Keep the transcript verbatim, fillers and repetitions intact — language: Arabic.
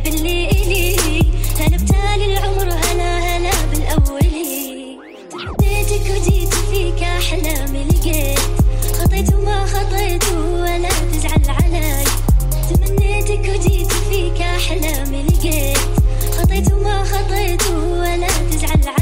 باللي إلي، هلا بتالي العمر هلا هلا بالأولي. تمنيتك وجيت فيك أحلامي لقيت، خطيت وما خطيت ولا تزعل علي. تمنيتك وجيت فيك أحلامي لقيت، خطيت وما خطيت ولا تزعل علي.